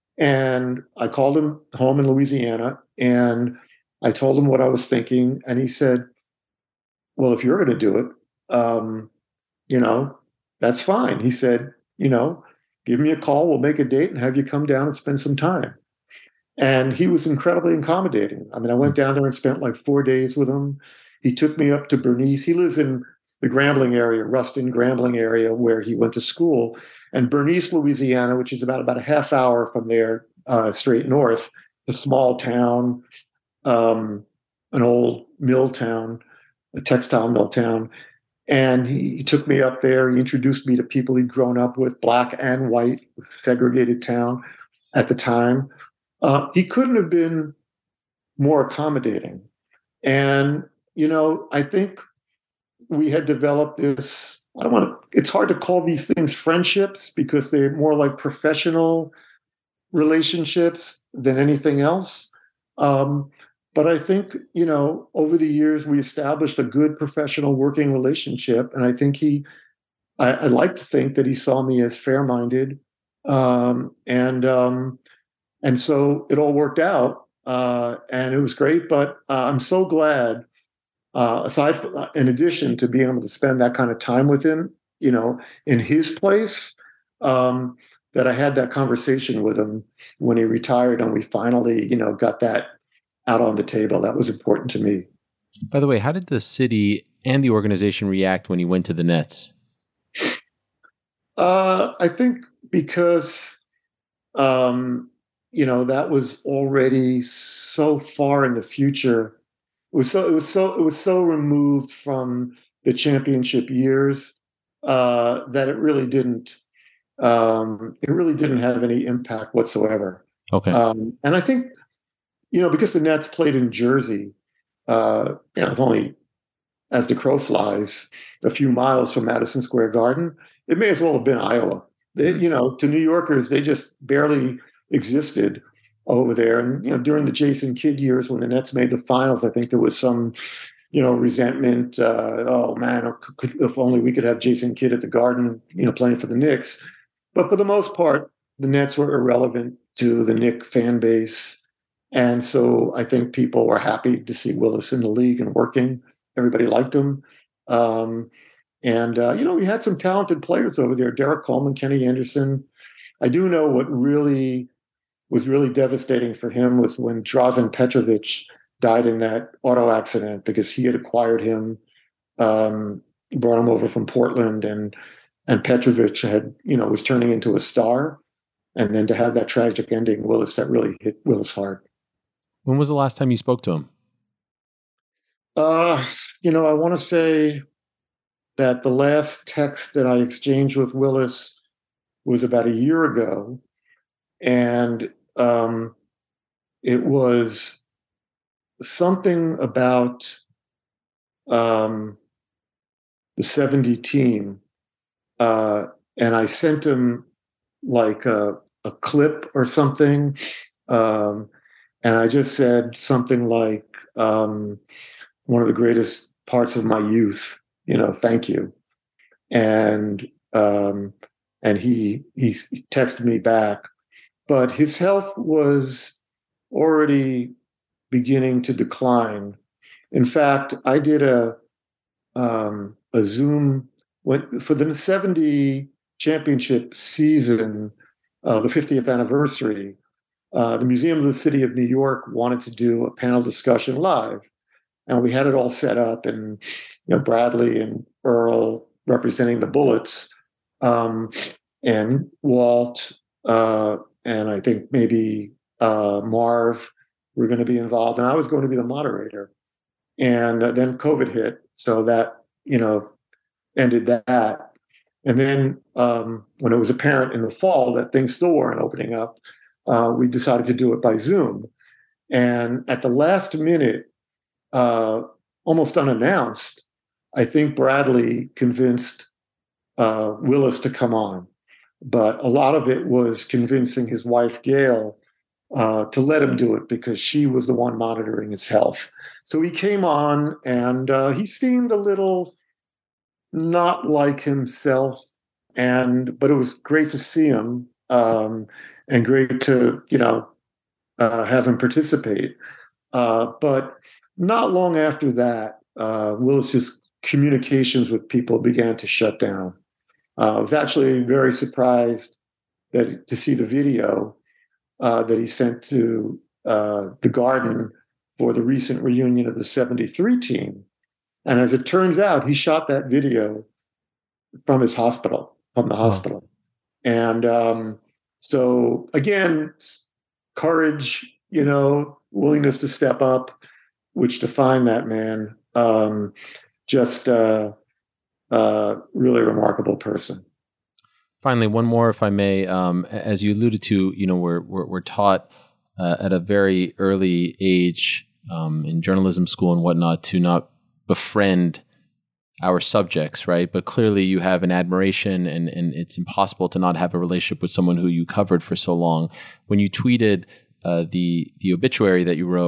And I called him home in Louisiana, and I told him what I was thinking. And he said, well, if you're going to do it, um, you know, that's fine. He said, you know, give me a call. We'll make a date and have you come down and spend some time. And he was incredibly accommodating. I mean, I went down there and spent like four days with him. He took me up to Bernice. He lives in the Grambling area, Ruston, Grambling area, where he went to school. And Bernice, Louisiana, which is about, about a half hour from there, uh, straight north, a small town, um, an old mill town, a textile mill town. And he, he took me up there. He introduced me to people he'd grown up with, black and white, segregated town at the time. Uh, he couldn't have been more accommodating. And, you know, I think we had developed this, I don't want to, it's hard to call these things friendships because they're more like professional relationships than anything else. Um, but I think, you know, over the years, we established a good professional working relationship. And I think he, I, I like to think that he saw me as fair-minded. Um, and, um, and so it all worked out. Uh, and it was great, but uh, I'm so glad, uh, aside from, uh, in addition to being able to spend that kind of time with him, you know, in his place, um, that I had that conversation with him when he retired, and we finally, you know, got that out on the table. That was important to me. By the way, how did the city and the organization react when you went to the Nets? Uh, I think because, um, you know, that was already so far in the future. It was so it was so it was so removed from the championship years uh, that it really didn't um, it really didn't have any impact whatsoever. Okay, um, and I think, you know, because the Nets played in Jersey, uh, you know, it's only, as the crow flies, a few miles from Madison Square Garden. It may as well have been Iowa. They, you know, to New Yorkers, they just barely existed over there. And, you know, during the Jason Kidd years when the Nets made the finals, I think there was some, you know, resentment. Uh, oh, man, if only we could have Jason Kidd at the Garden, you know, playing for the Knicks. But for the most part, the Nets were irrelevant to the Knick fan base. And so I think people were happy to see Willis in the league and working. Everybody liked him. Um, and, uh, you know, we had some talented players over there, Derek Coleman, Kenny Anderson. I do know what really was really devastating for him was when Drazen Petrovic died in that auto accident, because he had acquired him, um, brought him over from Portland, and and Petrovic had, you know, was turning into a star. And then to have that tragic ending, Willis, that really hit Willis hard. When was the last time you spoke to him? Uh, you know, I want to say that the last text that I exchanged with Willis was about a year ago. And um, it was something about um, the seventy team. Uh, and I sent him like a, a clip or something. Um, and I just said something like, um, one of the greatest parts of my youth, you know, thank you. And, um, and he, he texted me back, but his health was already beginning to decline. In fact, I did a, um, a Zoom when, for the seventy championship season, uh, the fiftieth anniversary. Uh, the Museum of the City of New York wanted to do a panel discussion live, and we had it all set up. And, you know, Bradley and Earl representing the Bullets, um, and Walt, uh, and I think maybe uh, Marv were going to be involved, and I was going to be the moderator. And uh, then COVID hit, so that, you know, ended that. And then um, when it was apparent in the fall that things still weren't opening up, uh, we decided to do it by Zoom. And at the last minute, uh, almost unannounced, I think Bradley convinced uh, Willis to come on. But a lot of it was convincing his wife, Gail, uh, to let him do it, because she was the one monitoring his health. So he came on, and uh, he seemed a little not like himself, and but it was great to see him, um, and great to, you know, uh, have him participate. Uh, but not long after that, uh, Willis's communications with people began to shut down. Uh, I was actually very surprised that to see the video uh, that he sent to uh, the Garden for the recent reunion of the seventy-three team. And as it turns out, he shot that video from his hospital, from the hospital. Oh. And um, so, again, courage, you know, willingness to step up, which defined that man. Um, just a uh, uh, really remarkable person. Finally, one more, if I may. Um, as you alluded to, you know, we're we're, we're taught uh, at a very early age um, in journalism school and whatnot to not befriend our subjects, right? But clearly you have an admiration, and, and it's impossible to not have a relationship with someone who you covered for so long. When you tweeted uh, the the obituary that you wrote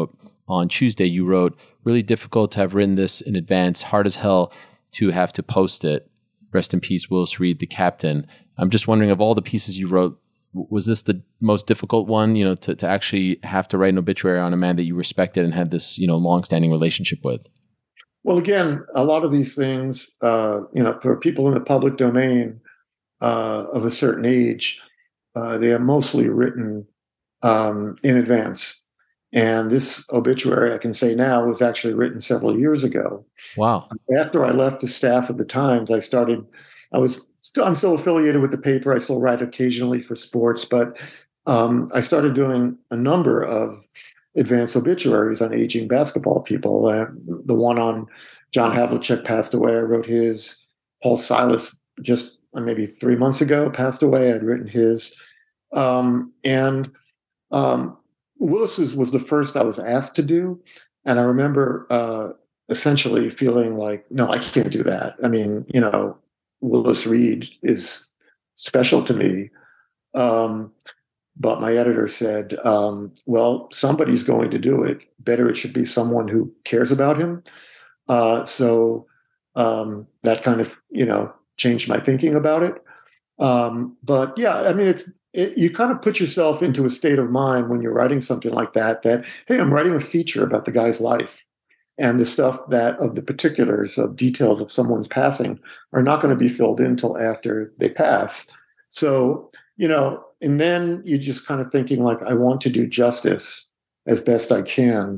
on Tuesday, you wrote, really difficult to have written this in advance, hard as hell to have to post it. Rest in peace, Willis Reed, the captain. I'm just wondering, of all the pieces you wrote, was this the most difficult one, you know, to, to actually have to write an obituary on a man that you respected and had this, you know, longstanding relationship with? Well, again, a lot of these things, uh, you know, for people in the public domain uh, of a certain age, uh, they are mostly written um, in advance. And this obituary, I can say now, was actually written several years ago. Wow. After I left the staff of the Times, I started, I was still, I'm still affiliated with the paper. I still write occasionally for sports, but um, I started doing a number of advanced obituaries on aging basketball people. Uh, the one on John Havlicek passed away. I wrote his. Paul Silas just uh, maybe three months ago passed away. I'd written his. Um, and um, Willis's was the first I was asked to do. And I remember uh, essentially feeling like, no, I can't do that. I mean, you know, Willis Reed is special to me. Um, but my editor said, um, well, somebody's going to do it. Better it should be someone who cares about him. Uh, so um, that kind of, you know, changed my thinking about it. Um, but yeah, I mean, it's, it, you kind of put yourself into a state of mind when you're writing something like that, that, hey, I'm writing a feature about the guy's life. And the stuff that of the particulars of details of someone's passing are not going to be filled in until after they pass. So, you know, and then you're just kind of thinking like, I want to do justice as best I can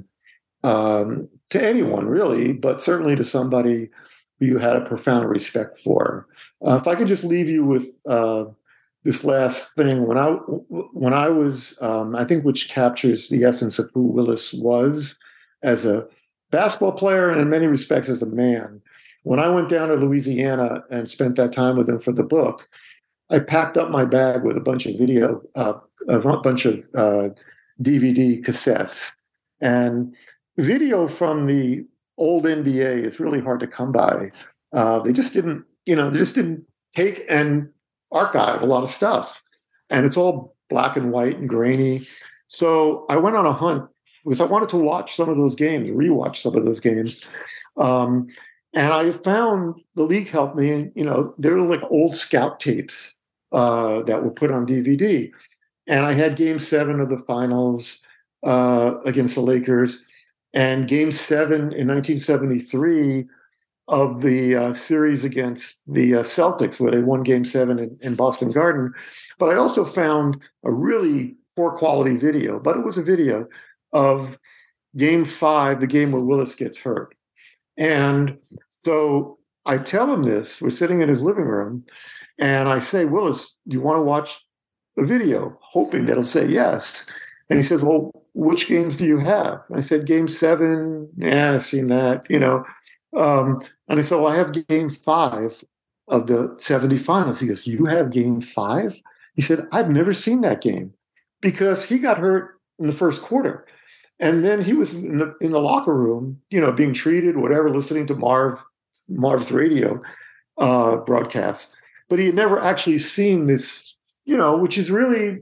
um, to anyone really, but certainly to somebody who you had a profound respect for. Uh, if I could just leave you with uh, this last thing, when I when I was, um, I think, which captures the essence of who Willis was as a basketball player and in many respects as a man. When I went down to Louisiana and spent that time with him for the book, I packed up my bag with a bunch of video, uh, a bunch of uh, D V D cassettes. And video from the old N B A is really hard to come by. Uh, they just didn't, you know, they just didn't take and archive a lot of stuff. And it's all black and white and grainy. So I went on a hunt because I wanted to watch some of those games, rewatch some of those games. Um, and I found the league helped me, and, you know, there were like old scout tapes uh, that were put on D V D. And I had game seven of the finals uh, against the Lakers and game seven in nineteen seventy-three of the uh, series against the uh, Celtics, where they won game seven in, in Boston Garden. But I also found a really poor quality video, but it was a video of game five, the game where Willis gets hurt. And so I tell him this, we're sitting in his living room, and I say, Willis, do you want to watch a video? Hoping that he'll say yes. And he says, well, which games do you have? I said, game seven. Yeah, I've seen that, you know. Um, and I said, well, I have game five of the seventy finals. He goes, you have game five? He said, I've never seen that game because he got hurt in the first quarter. And then he was in the, in the locker room, you know, being treated, whatever, listening to Marv, Marv's radio uh, broadcast. But he had never actually seen this, you know, which is really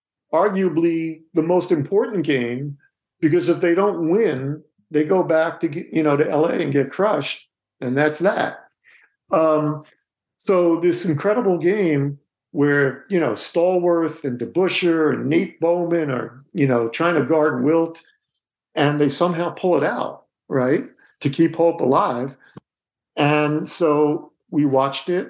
arguably the most important game, because if they don't win, they go back to, you know, to L A and get crushed. And that's that. Um, so this incredible game where, you know, Stallworth and DeBusschere and Nate Bowman are, you know, trying to guard Wilt, and they somehow pull it out, right, to keep hope alive. And so we watched it,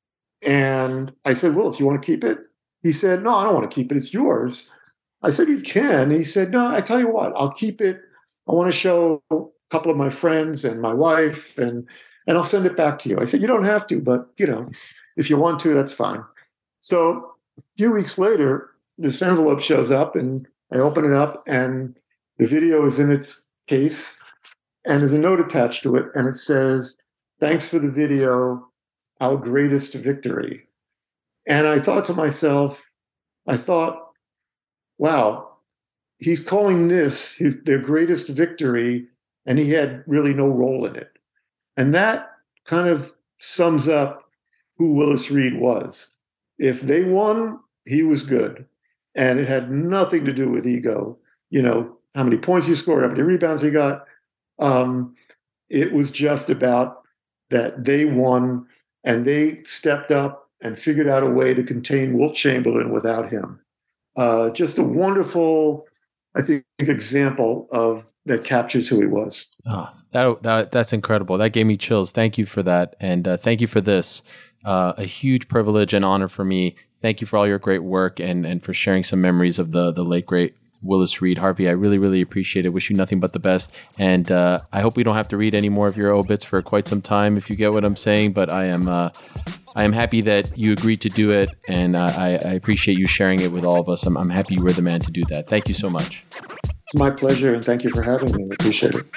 and I said, Wilt, you want to keep it? He said, no, I don't want to keep it. It's yours. I said, you can. He said, no, I tell you what, I'll keep it. I want to show a couple of my friends and my wife, and and I'll send it back to you. I said, you don't have to, but, you know, if you want to, that's fine. So a few weeks later, this envelope shows up, and I open it up, and the video is in its case, and there's a note attached to it, and it says, thanks for the video, our greatest victory. And I thought to myself, I thought, wow, he's calling this his, their greatest victory, and he had really no role in it. And that kind of sums up who Willis Reed was. If they won, he was good. And it had nothing to do with ego. You know, how many points he scored, how many rebounds he got. Um, it was just about that they won and they stepped up and figured out a way to contain Wilt Chamberlain without him. Uh, just a wonderful, I think, example of that captures who he was. Oh, that, that that's incredible. That gave me chills. Thank you for that, and uh, thank you for this. Uh, a huge privilege and honor for me. Thank you for all your great work and and for sharing some memories of the the late great Willis Reed. Harvey, I really, really appreciate it. Wish you nothing but the best. And uh, I hope we don't have to read any more of your obits for quite some time, if you get what I'm saying. But I am uh, I am happy that you agreed to do it, and uh, I, I appreciate you sharing it with all of us. I'm, I'm happy you were the man to do that. Thank you so much. It's my pleasure, and thank you for having me. I appreciate it.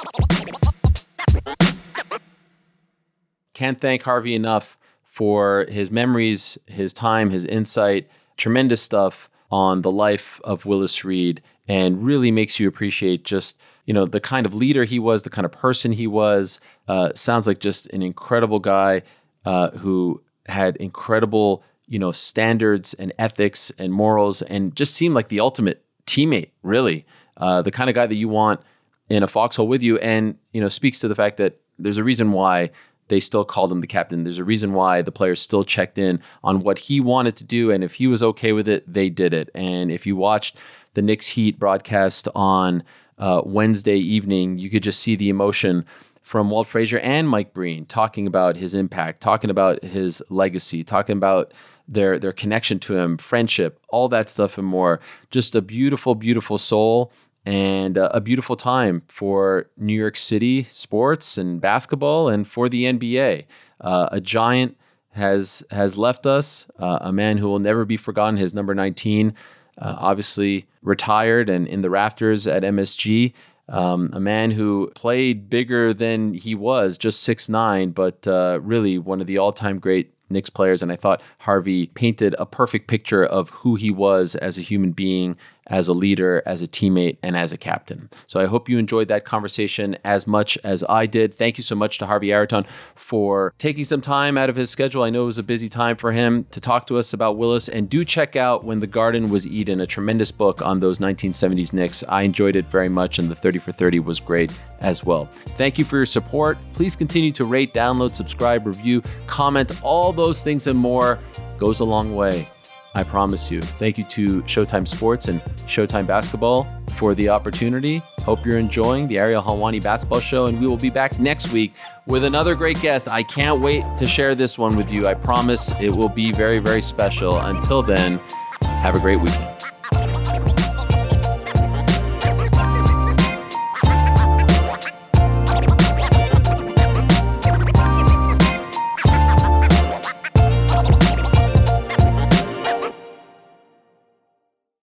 Can't thank Harvey enough for his memories, his time, his insight, tremendous stuff on the life of Willis Reed, and really makes you appreciate just, you know, the kind of leader he was, the kind of person he was. Uh, sounds like just an incredible guy uh, who had incredible, you know, standards and ethics and morals, and just seemed like the ultimate teammate, really. Uh, the kind of guy that you want in a foxhole with you, and, you know, speaks to the fact that there's a reason why they still called him the captain. There's a reason why the players still checked in on what he wanted to do, and if he was okay with it, they did it. And if you watched the Knicks Heat broadcast on uh, Wednesday evening, you could just see the emotion from Walt Frazier and Mike Breen talking about his impact, talking about his legacy, talking about their their connection to him, friendship, all that stuff and more. Just a beautiful, beautiful soul. And uh, a beautiful time for New York City sports and basketball, and for the N B A. Uh, a giant has has left us, uh, a man who will never be forgotten. His number nineteen, uh, obviously retired and in the rafters at M S G. Um, a man who played bigger than he was, just six nine, but uh, really one of the all-time great Knicks players. And I thought Harvey painted a perfect picture of who he was as a human being, as a leader, as a teammate, and as a captain. So I hope you enjoyed that conversation as much as I did. Thank you so much to Harvey Araton for taking some time out of his schedule. I know it was a busy time for him to talk to us about Willis. And do check out When the Garden Was Eden, a tremendous book on those nineteen seventies Knicks. I enjoyed it very much, and the thirty for thirty was great as well. Thank you for your support. Please continue to rate, download, subscribe, review, comment. All those things and more goes a long way, I promise you. Thank you to Showtime Sports and Showtime Basketball for the opportunity. Hope you're enjoying the Ariel Helwani Basketball Show, and we will be back next week with another great guest. I can't wait to share this one with you. I promise it will be very, very special. Until then, have a great weekend.